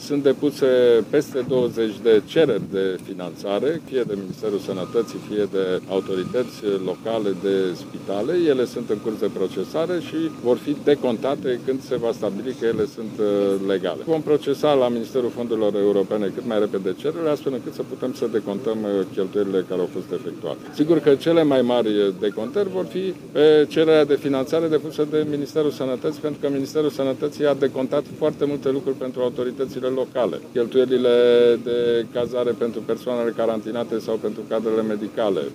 Sunt depuse peste 20 de cereri de finanțare, fie de Ministerul Sănătății, fie de autorități locale, de spitale. Ele sunt în curs de procesare și vor fi decontate când se va stabili că ele sunt legale. Vom procesa la Ministerul Fondurilor Europene cât mai repede cererile, astfel încât să putem să decontăm cheltuielile care au fost efectuate. Sigur că cele mai mari decontări vor fi pe cererea de finanțare depusă de Ministerul Sănătății, pentru că Ministerul Sănătății a decontat foarte multe lucruri pentru autoritățile locale. Cheltuielile de cazare pentru persoanele carantinate sau pentru cadrele medicale,